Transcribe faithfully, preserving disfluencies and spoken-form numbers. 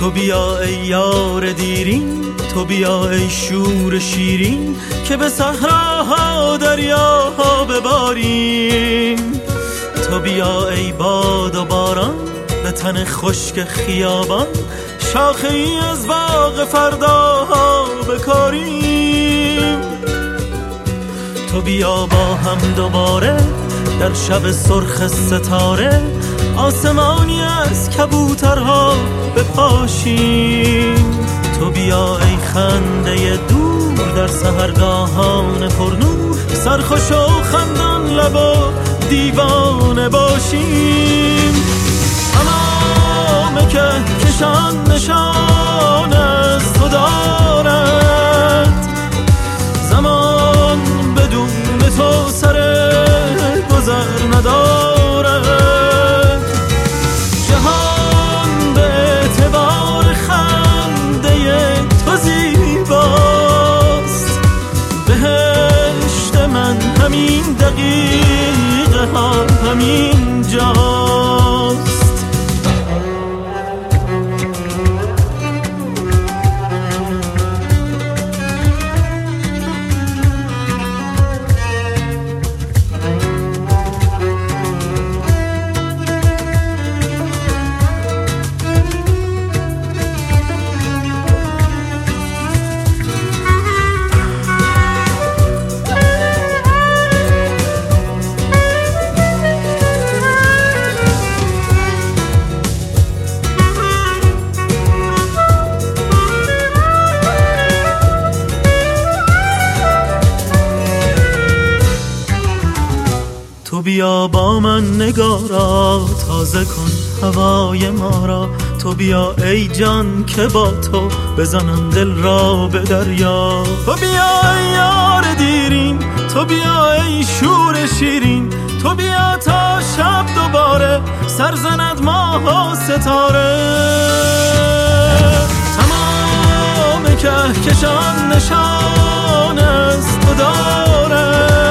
تو بیا ای یار دیرین، تو بیا ای شور شیرین که به صحراها دریاها بباریم. تو بیا ای باد و باران به تن خشک خیابان، شاخه ای از باغ فرداها بکاریم. تو بیا با هم دوباره در شب سرخ ستاره، آسمانی از کبوترها بپاشیم. تو بیا ای خنده دور در سحرگاهان پرنور، سرخوش و خندان لب و دیوانه باشیم. تمام که کشان نشان از تو دارد، زمان بدون تو سر گذر ندارد. جهان به اعتبار خنده تو زیباست، بهشت من همین دقیقه ها همین جاست. تو بیا با من نگارا تازه کن هوای ما را. تو بیا ای جان که با تو بزنم دل را به دریا. تو بیا ای یار دیرین، تو بیا ای شور شیرین، تو بیا تا شب دوباره سر زند ماه و ستاره. تمام کهکشان نشان از تو داره،